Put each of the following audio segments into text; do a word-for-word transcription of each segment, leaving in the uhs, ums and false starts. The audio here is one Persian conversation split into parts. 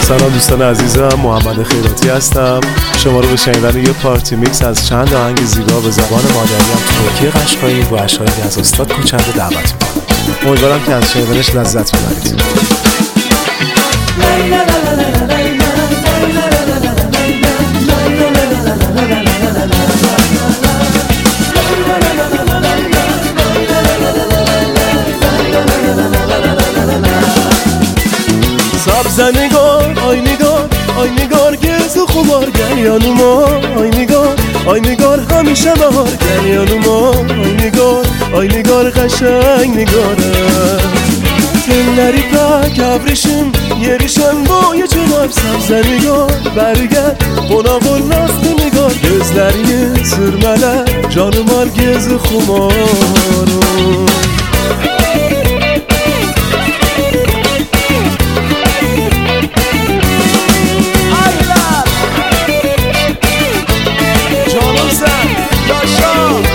سلام دوستان عزیزم، محمد خیراتی هستم. شما رو به شنیدن یه پارتی میکس از چند آهنگ زیبا به زبان مادریم ترکی قشقایی و اشعاری از استاد کوچنده دعوت می‌کنم. امیدوارم که از شنیدنش لذت ببرید. سبز نگار آی نگار آی نگار گرز خوبار گریانوما آی نگار آی نگار همیشه بهار گریانوما آی نگار آی نگار قشنگ نگاره تلری پک ابریشم yerişen boyu çınar Sabze nigar berger Ona vollasın nigar Gözlerini sürmele Canım al gezi xumarım Canım sen yaşa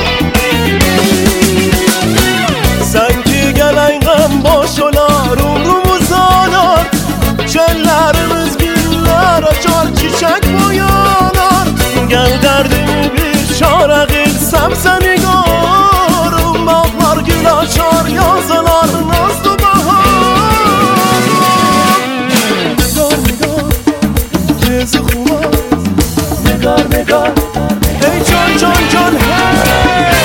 Sanki gelen gam boş olar Umrumuz anar Çöllerimiz güller açar çiçek boyanar Gel derdimi bir çare kılsam seni görüm Bağlar gül açar yazılar nazlı bahar Nigar nigar gezi kumar Nigar nigar hey can can can hey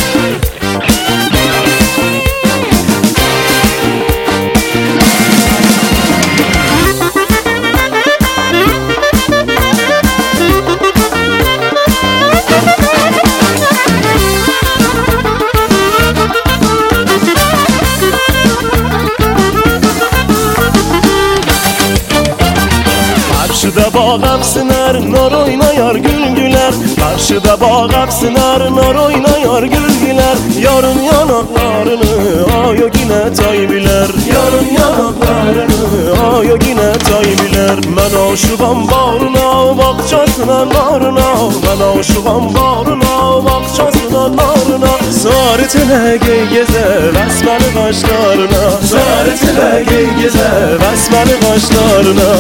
Karşıda bağ siner, nar oynayar gül güler Karşıda bağ siner, nar oynayar gül güler Yarın yanaklarını ayo yine tay biler Yarın yanaklarını ayo yine tay biler Ben aşığım bağrına, bakçasına narına Ben aşığım bağrına, bakçasına narına Sarı tele gey geze, besmeli kaşlarına Sarı tele gey geze, besmeli kaşlarına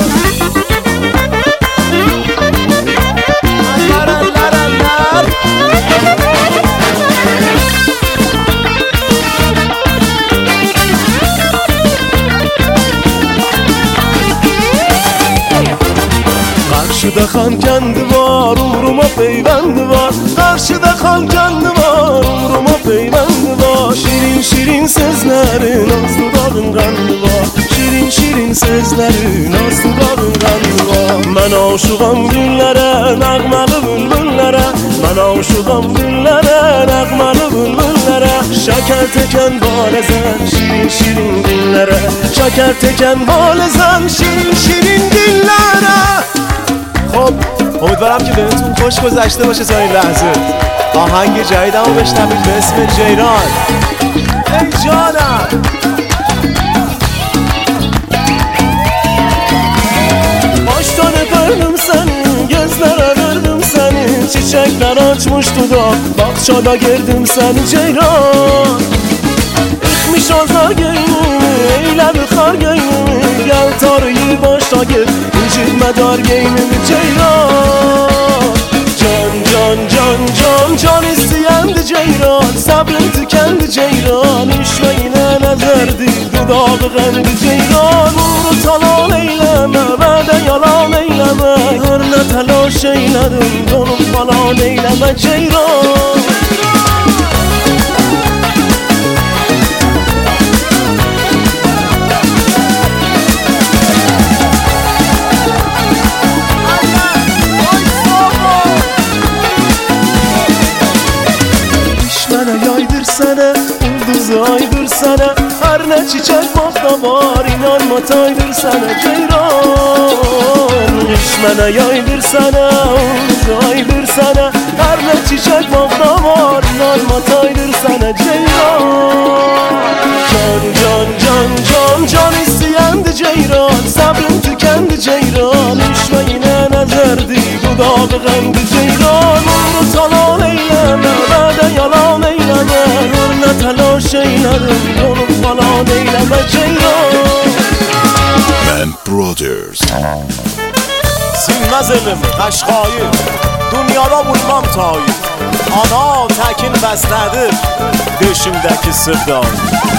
Karşıda kan kendi var, umruma peyvendi var Karşıda kan kendi var, umruma peyvendi var Şirin şirin sözlerin, az dudağın kandı var Şirin şirin sözlerin, az dudağın kandı var Ben aşığım güllere, nəğməli bülbüllere Ben aşığım güllere, nəğməli bülbüllere Şeker teken balezen, şirin şirin dillere Şeker teken balezen, şirin şirin dillere خب امیدوارم که بهتون خوش گذشته باشه تا این لحظه آهنگ جدیدمو بشنوید به اسم جیران ای جانم Baştan öperdim seni, gözlere verdim seni Çiçekler açmış dudak, bahçada girdim seni Ceyran Yıkmış azar geynimi, eyle bıkar geynimi Gel tarıyı başta gir, incitme dar geynimi Ceyran Can can can can can isteyendi Ceyran Sabrım tükendi Ceyran İşmeğine nezerdi, dudağı qəndi Ceyran Umru talan eyleme, vədə yalan eyleme Hər nə təlaş eylədim, donum falan eyleme Ceyran Sene, ulduzu aydır sene Her ne çiçek bakta var inanma taydır sene Ceyran Düşmene yaydır sene, ulduzu aydır sene Her ne çiçek bakta var inanma taydır sene Ceyran Can can can can can isteyendi Ceyran Sabrım tükendi Ceyran Düşmeyine nezerdi dudağı qəndi Ceyran Umru talan eyleme, vədə yalan eyleme Hör nə təlaş eylədim, donum falan eyleme Ceyran من Brothers. Sinmez elim Qaşqayı, dünyada bulmam tayı. Ana təkin bəstədir döşümdəki sırdağı.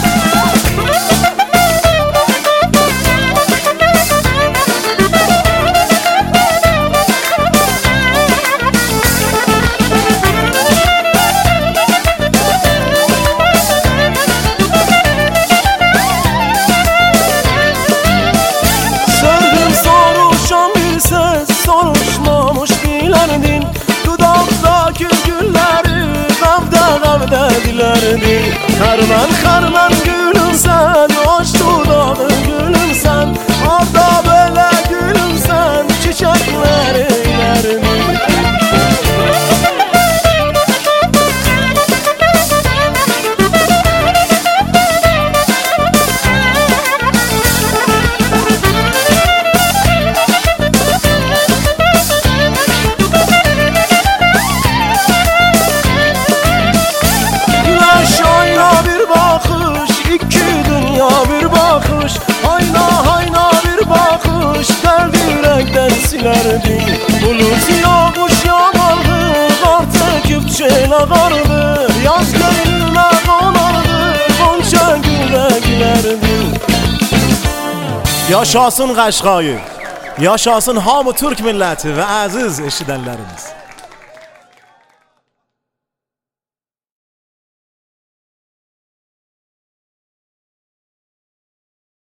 Soruşmamış bilərdin, dudaqdakı gülləri Qəmdə qəmdə dilərdin. Xərmən xərmən gülümsən, hoş dudağı gülümsən, arda belə gülümsən, çiçəklər eylərdin. Bir bakış, hayna hayna bir bakış, dərd ürəkdən silərdin. Bulut yağış yağardı, qar çəkib çel ağardı, yaz gönlümə qonardı, qonşa gülə gülərdin. Yaşasın Qaşqayı, yaşasın hamı Türk milləti və əziz eşidənlərimiz.